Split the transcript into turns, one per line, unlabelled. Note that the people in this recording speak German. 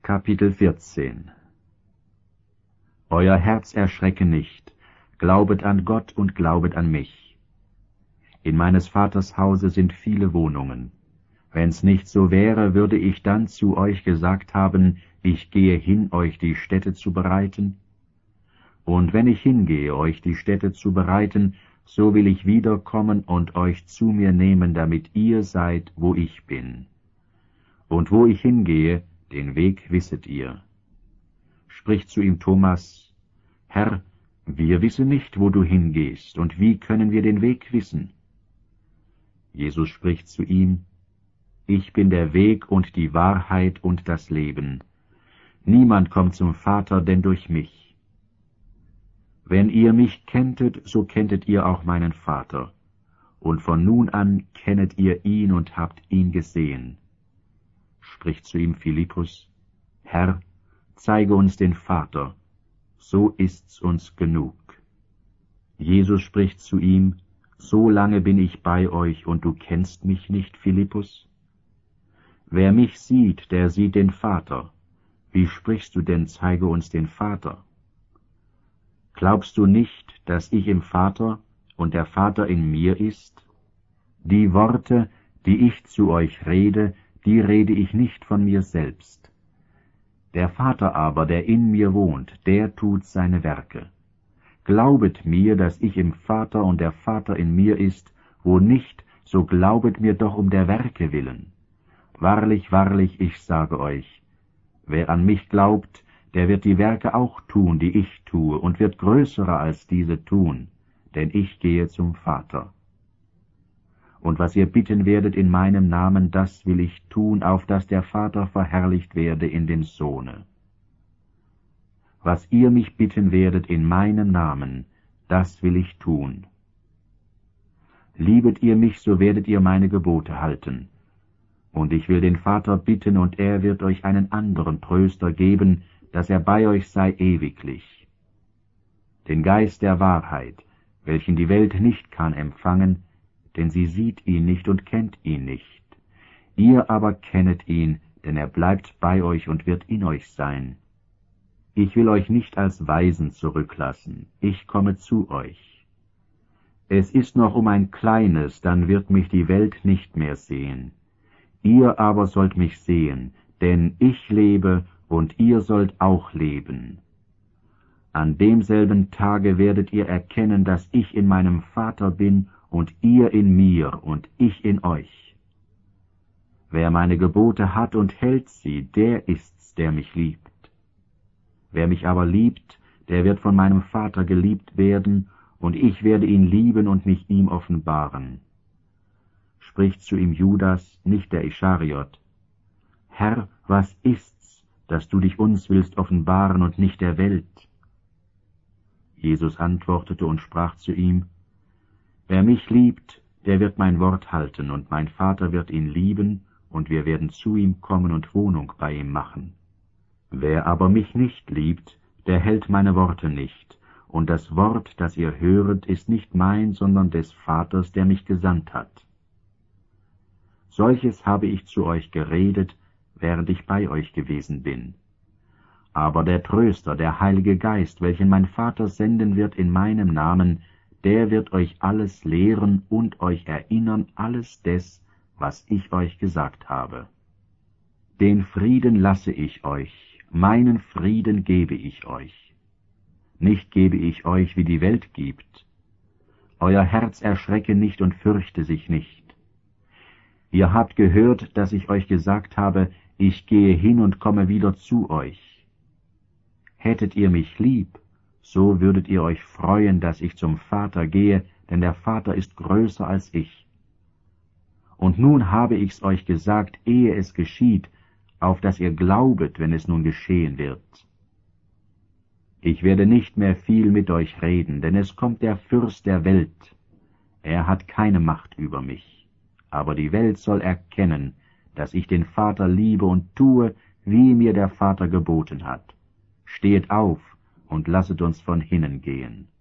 Kapitel 14. Euer Herz erschrecke nicht, glaubet an Gott und glaubet an mich. In meines Vaters Hause sind viele Wohnungen. Wenn's nicht so wäre, würde ich dann zu euch gesagt haben, ich gehe hin, euch die Stätte zu bereiten? Und wenn ich hingehe, euch die Stätte zu bereiten, so will ich wiederkommen und euch zu mir nehmen, damit ihr seid, wo ich bin. Und wo ich hingehe, den Weg wisset ihr. Spricht zu ihm Thomas: Herr, wir wissen nicht, wo du hingehst, und wie können wir den Weg wissen? Jesus spricht zu ihm: Ich bin der Weg und die Wahrheit und das Leben. Niemand kommt zum Vater, denn durch mich. Wenn ihr mich kenntet, so kenntet ihr auch meinen Vater. Und von nun an kennet ihr ihn und habt ihn gesehen. Spricht zu ihm Philippus: Herr, zeige uns den Vater, so ist's uns genug. Jesus spricht zu ihm: So lange bin ich bei euch, und du kennst mich nicht, Philippus? Wer mich sieht, der sieht den Vater. Wie sprichst du denn, zeige uns den Vater? Glaubst du nicht, dass ich im Vater und der Vater in mir ist? Die Worte, die ich zu euch rede, die rede ich nicht von mir selbst. Der Vater aber, der in mir wohnt, der tut seine Werke. Glaubet mir, dass ich im Vater und der Vater in mir ist, wo nicht, so glaubet mir doch um der Werke willen. Wahrlich, wahrlich, ich sage euch, wer an mich glaubt, der wird die Werke auch tun, die ich tue, und wird größere als diese tun, denn ich gehe zum Vater. Und was ihr bitten werdet in meinem Namen, das will ich tun, auf dass der Vater verherrlicht werde in dem Sohne. Was ihr mich bitten werdet in meinem Namen, das will ich tun. Liebet ihr mich, so werdet ihr meine Gebote halten. Und ich will den Vater bitten, und er wird euch einen anderen Tröster geben, dass er bei euch sei ewiglich. Den Geist der Wahrheit, welchen die Welt nicht kann empfangen, denn sie sieht ihn nicht und kennt ihn nicht. Ihr aber kennet ihn, denn er bleibt bei euch und wird in euch sein. Ich will euch nicht als Waisen zurücklassen, ich komme zu euch. Es ist noch um ein kleines, dann wird mich die Welt nicht mehr sehen. Ihr aber sollt mich sehen, denn ich lebe und ihr sollt auch leben. An demselben Tage werdet ihr erkennen, dass ich in meinem Vater bin und ihr in mir und ich in euch. Wer meine Gebote hat und hält sie, der ist's, der mich liebt. Wer mich aber liebt, der wird von meinem Vater geliebt werden, und ich werde ihn lieben und mich ihm offenbaren. Spricht zu ihm Judas, nicht der Ischariot: Herr, was ist's, dass du dich uns willst offenbaren und nicht der Welt? Jesus antwortete und sprach zu ihm: Wer mich liebt, der wird mein Wort halten, und mein Vater wird ihn lieben, und wir werden zu ihm kommen und Wohnung bei ihm machen. Wer aber mich nicht liebt, der hält meine Worte nicht, und das Wort, das ihr höret, ist nicht mein, sondern des Vaters, der mich gesandt hat. Solches habe ich zu euch geredet, während ich bei euch gewesen bin. Aber der Tröster, der Heilige Geist, welchen mein Vater senden wird in meinem Namen, der wird euch alles lehren und euch erinnern alles des, was ich euch gesagt habe. Den Frieden lasse ich euch, meinen Frieden gebe ich euch. Nicht gebe ich euch, wie die Welt gibt. Euer Herz erschrecke nicht und fürchte sich nicht. Ihr habt gehört, dass ich euch gesagt habe, ich gehe hin und komme wieder zu euch. Hättet ihr mich lieb, so würdet ihr euch freuen, dass ich zum Vater gehe, denn der Vater ist größer als ich. Und nun habe ich's euch gesagt, ehe es geschieht, auf dass ihr glaubet, wenn es nun geschehen wird. Ich werde nicht mehr viel mit euch reden, denn es kommt der Fürst der Welt. Er hat keine Macht über mich, aber die Welt soll erkennen, dass ich den Vater liebe und tue, wie mir der Vater geboten hat. Stehet auf und lasset uns von hinnen gehen.